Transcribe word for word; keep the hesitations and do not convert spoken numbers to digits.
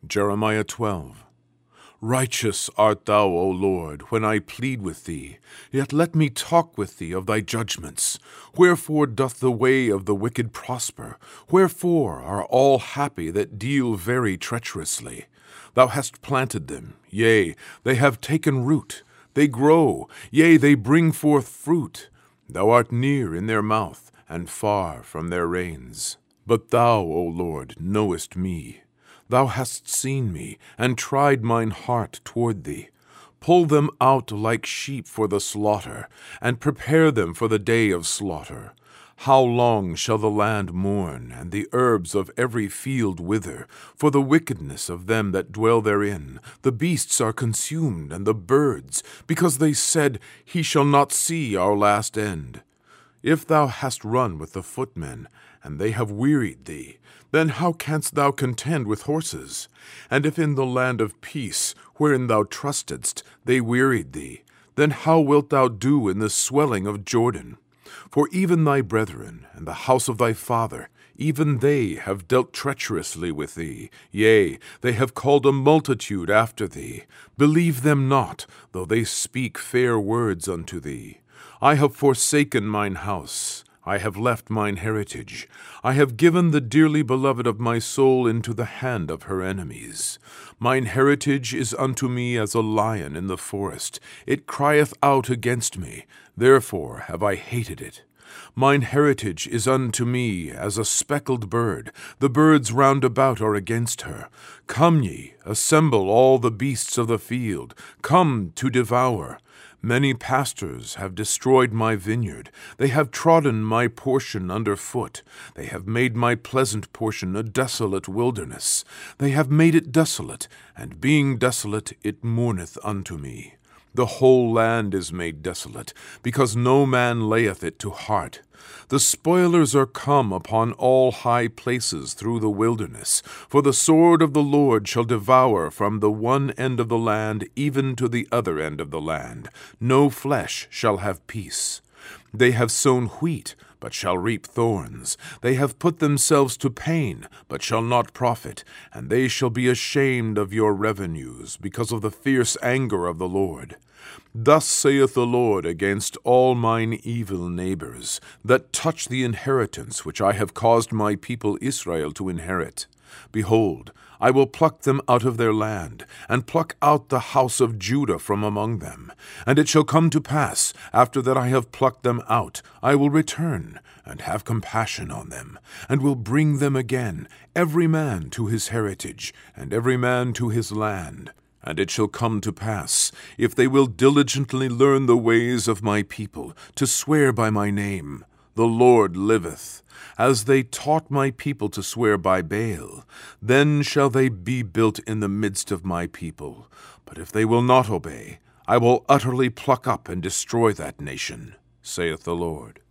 Jeremiah twelve. Righteous art thou, O Lord, when I plead with thee, yet let me talk with thee of thy judgments. Wherefore doth the way of the wicked prosper? Wherefore are all happy that deal very treacherously? Thou hast planted them, yea, they have taken root. They grow, yea, they bring forth fruit. Thou art near in their mouth, and far from their reins. But thou, O Lord, knowest me. Thou hast seen me, and tried mine heart toward thee. Pull them out like sheep for the slaughter, and prepare them for the day of slaughter. How long shall the land mourn, and the herbs of every field wither, for the wickedness of them that dwell therein? The beasts are consumed, and the birds, because they said, He shall not see our last end. If thou hast run with the footmen, and they have wearied thee, then how canst thou contend with horses? And if in the land of peace, wherein thou trustedst, they wearied thee, then how wilt thou do in the swelling of Jordan? For even thy brethren, and the house of thy father, even they have dealt treacherously with thee. Yea, they have called a multitude after thee. Believe them not, though they speak fair words unto thee. I have forsaken mine house. I have left mine heritage. I have given the dearly beloved of my soul into the hand of her enemies. Mine heritage is unto me as a lion in the forest. It crieth out against me. Therefore have I hated it. Mine heritage is unto me as a speckled bird. The birds round about are against her. Come ye, assemble all the beasts of the field. Come to devour. Many pastors have destroyed my vineyard. They have trodden my portion under foot. They have made my pleasant portion a desolate wilderness. They have made it desolate, and being desolate it mourneth unto me. The whole land is made desolate, because no man layeth it to heart. The spoilers are come upon all high places through the wilderness, for the sword of the Lord shall devour from the one end of the land even to the other end of the land. No flesh shall have peace. They have sown wheat, but shall reap thorns. They have put themselves to pain, but shall not profit, and they shall be ashamed of your revenues, because of the fierce anger of the Lord. Thus saith the Lord against all mine evil neighbors, that touch the inheritance which I have caused my people Israel to inherit. Behold, I will pluck them out of their land, and pluck out the house of Judah from among them. And it shall come to pass, after that I have plucked them out, I will return, and have compassion on them, and will bring them again, every man to his heritage, and every man to his land. And it shall come to pass, if they will diligently learn the ways of my people, to swear by my name, the Lord liveth, as they taught my people to swear by Baal, then shall they be built in the midst of my people. But if they will not obey, I will utterly pluck up and destroy that nation, saith the Lord.